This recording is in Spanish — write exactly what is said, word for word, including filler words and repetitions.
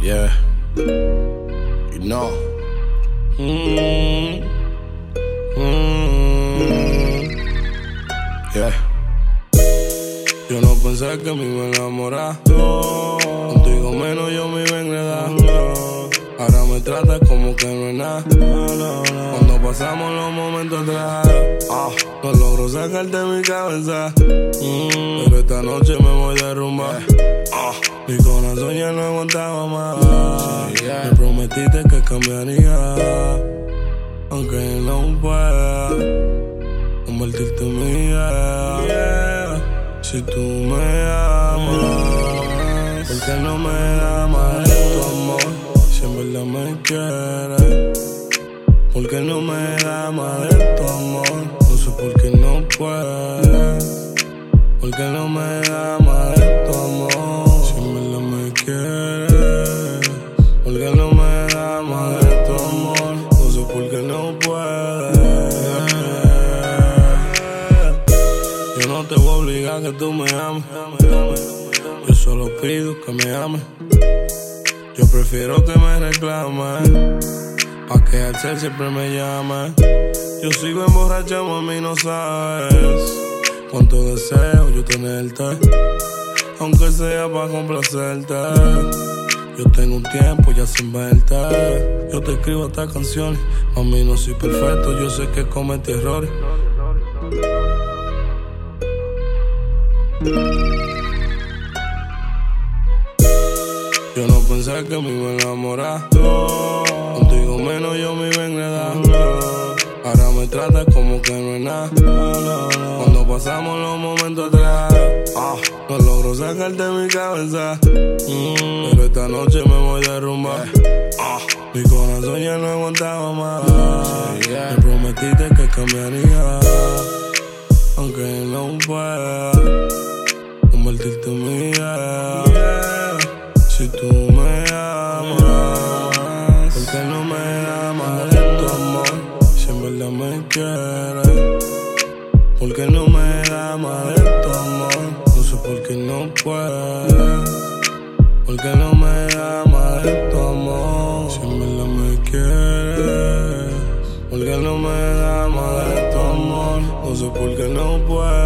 Yeah. You know. Mm. Mm. Yeah. Yo no pensé que me iba a enamorar. Contigo menos yo me iba a enredar. Ahora me tratas como que no es nada. Cuando pasamos los momentos atrás, ah, no logro sacarte de mi cabeza. Mm. Pero esta noche me voy a derrumbar. Ah, mi corazón ya no aguantaba más. Sí, yeah. Me prometiste que cambiaría, aunque no pueda convertirte en mía. Yeah. Si tú me amas, ¿por qué no me das más de tu amor? Si en verdad me quieres, ¿por qué no me das más de tu amor? No sé por qué no puedes. ¿Por qué no me das más de tu amor? Si en verdad me quieres, ¿por qué no me das más de tu amor? No sé por qué no puedes. Yo no te voy a obligar a que tú me ames. Yo solo pido que me ames. Yo prefiero que me reclames, pa' que al ser siempre me llame. Yo sigo emborrachado, mami, no sabes cuánto deseo yo tenerte, aunque sea pa' complacerte. Yo tengo un tiempo ya sin verte. Yo te escribo estas canciones, mami, no soy perfecto. Yo sé que cometí errores. Yo no pensé que me iba a enamorar. Contigo menos yo me iba a enredar. Ahora me tratas como que no es nada. Cuando pasamos los momentos atrás, ah, no logro sacarte de mi cabeza. Mm. Pero esta noche me voy a derrumbar. Ah, mi corazón ya no aguantaba más. Sí, yeah. Me prometiste que cambiaría, aunque no pueda convertirte en mía. Yeah. Si tú me amas, ¿por qué no me das más de tu amor? Si en verdad me quieres, ¿por qué no me das más de tu amor? No sé por qué no puedes. ¿Por qué no me das más de tu amor? Si en verdad me quieres, ¿por qué no me das más de tu amor? No sé por qué no puedes.